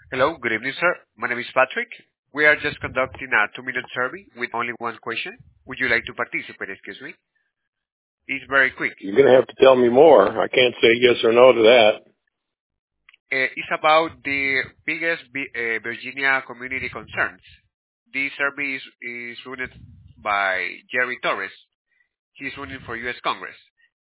Hello, good evening, sir. My name is Patrick. We are just conducting a 2-minute survey with only one question. Would you like to participate? Excuse me. It's very quick. You're going to have to tell me more. I can't say yes or no to that. It's about the biggest Virginia community concerns. This survey is run by Jerry Torres. He's running for U.S. Congress.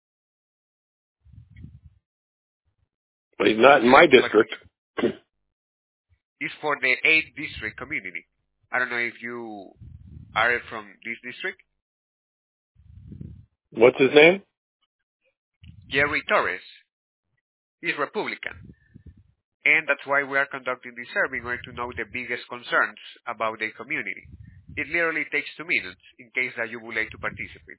But he's not in my district. It's for the 8th district community. I don't know if you are from this district. What's his name? Jerry Torres. He's Republican. And that's why we are conducting this survey in order to know the biggest concerns about the community. It literally takes 2 minutes in case that you would like to participate.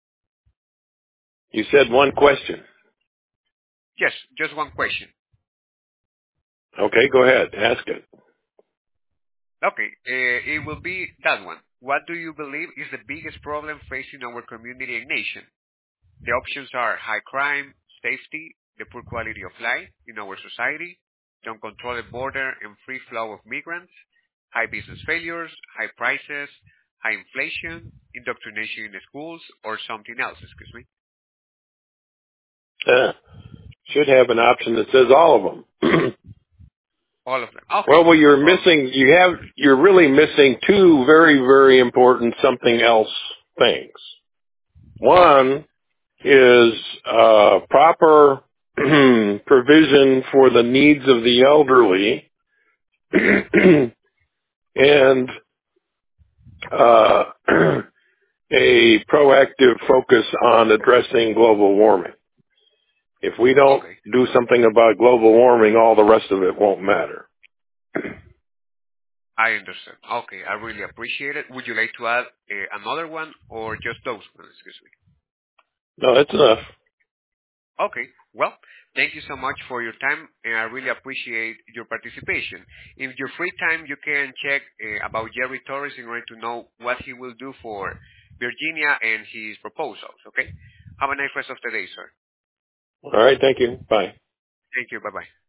You said one question. Yes, just one question. Okay, go ahead. Ask it. Okay, it will be that one. What do you believe is the biggest problem facing our community and nation? The options are high crime, safety, the poor quality of life in our society, the uncontrolled border and free flow of migrants, high business failures, high prices, high inflation, indoctrination in the schools, or something else, excuse me. Should have an option that says all of them. All of them. Okay. Well, you're missing, you're really missing two very, very important something else things. One is proper provision for the needs of the elderly and a proactive focus on addressing global warming. If we don't do something about global warming, all the rest of it won't matter. I understand. Okay, I really appreciate it. Would you like to add another one or just those ones? Excuse me. No, that's enough. Okay, well, thank you so much for your time, and I really appreciate your participation. In your free time, you can check about Jerry Torres in order to know what he will do for Virginia and his proposals, okay? Have a nice rest of the day, sir. All right, thank you. Bye. Thank you. Bye-bye.